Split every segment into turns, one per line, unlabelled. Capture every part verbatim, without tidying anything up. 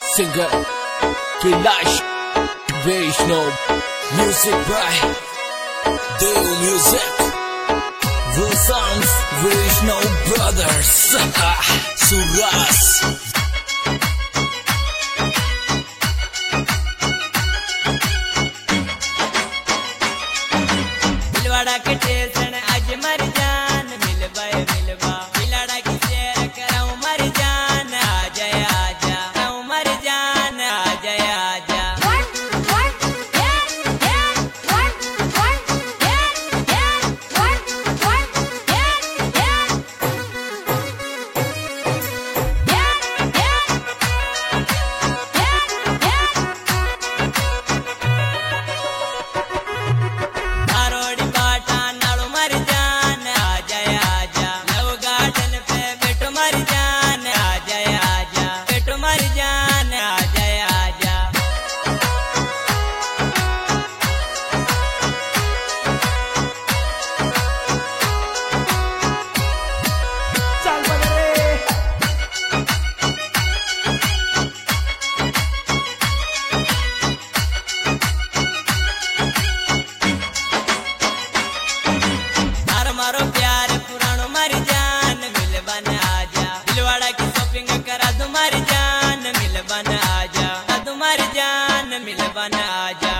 Singer Kailash Vaishnav, music by Dev Music, the songs Vaishnav Brothers, Suras.
Dilwara के tension आज मर जान मिलवा मिलवा दिलवाड़ा की शेर कराऊं मर जान आ जाए आजा कराऊं मर जान आ जाए आजा मारो प्यार पुरानो मर जान मिलबन आजा दिलवाड़ा की शॉपिंग करा दो मर जान मिलबन आजा दो मर जान मिलबन आजा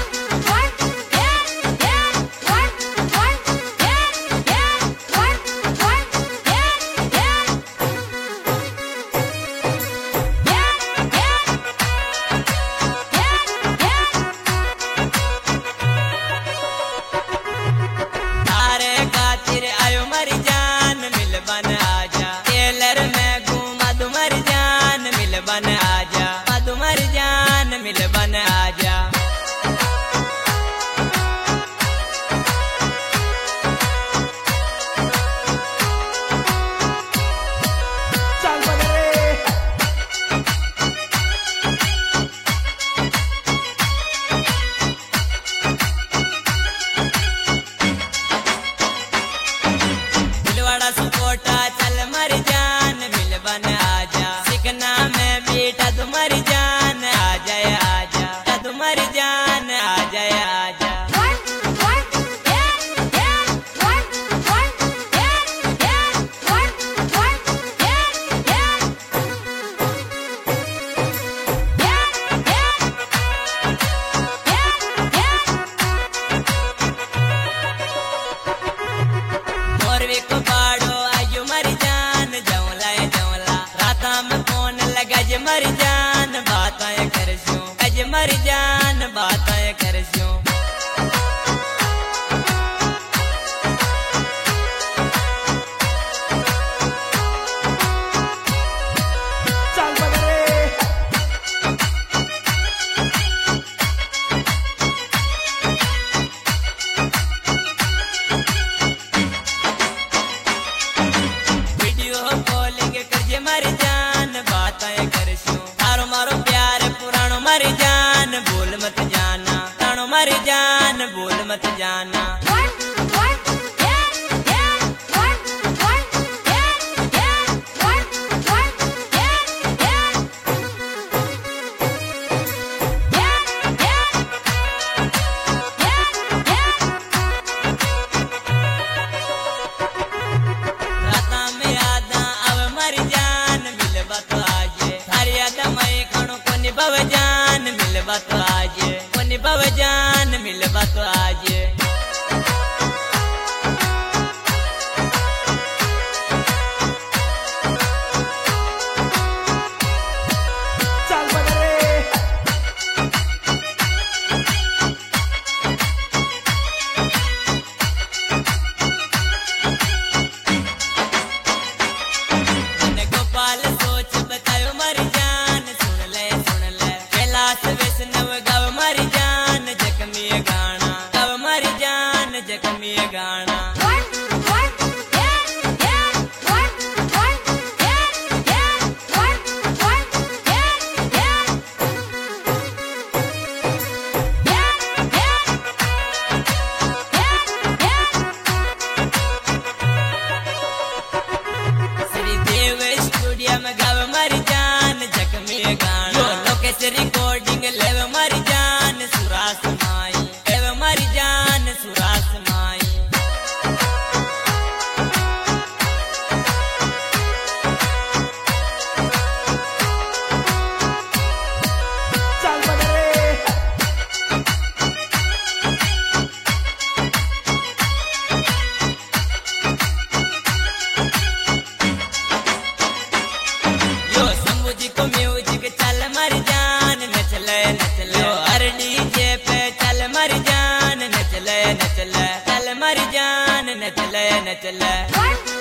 मिलबन आजा टेलर में घूमा दो मर जान मिलबन आजा दो मर जान मिलबन आजा सुकोटा चल मर जान मिलबन आजा सिकना में बेटा तू मर जान आ जाए आजा तू मर जान आ जाए आजा को बाड़ो आयो मर जान जवला जवला राता में फोन लगा जे मर जान बातें करसू अज मर जान बातें करसू मर जान बातें करसू तारो मारो प्यार पुरानो मर जान बोल मत जाना तानो मर जान बोल मत जाना निभव जान मिलबा तो आज वो निभव जान मिलबा तो आज गोपाल सोच बतायो मर जान सुन ले सुन ले कैलाश वैष्णव नचले नचले